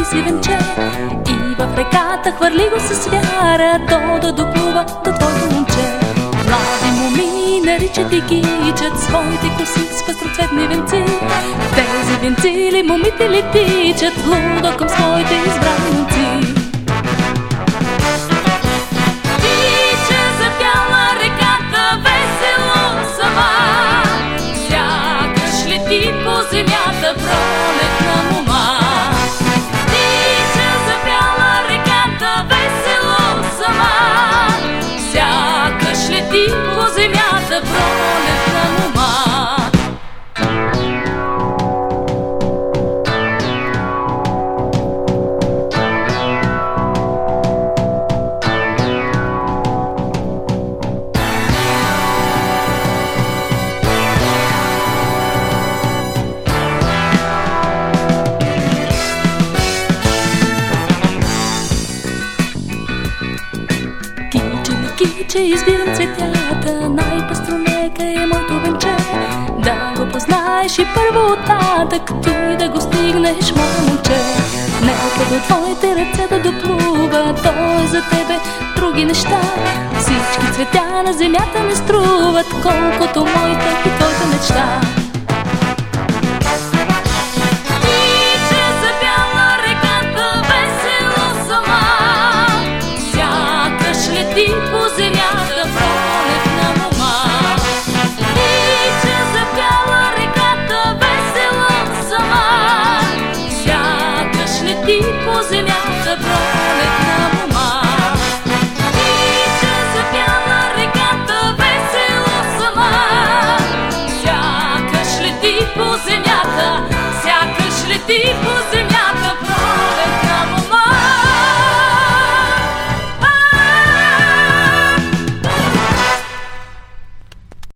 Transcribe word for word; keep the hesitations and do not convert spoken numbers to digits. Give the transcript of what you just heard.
си венче и в реката хвърли го с вяра, то да доплува до твоето момче. Млади моми наричат и кичат своите коси с пъстроцветни венци. Тези венци ли момите ли тичат лудо към своите избранници? Тича запяла реката весело сама, сякаш лети по земята пролетна мома. Тича запяла реката весело сама, сякаш лети по земята пролетна мома. Киче, избирам цветята, най-пъстро нека е моето венче. Да го познаеш и първо оттатък, ти да го стигнеш, мое момче. Нека до твоите ръце да доплува, то е за тебе други неща. Всички цветя на земята не струват, колкото моята и твоята мечта.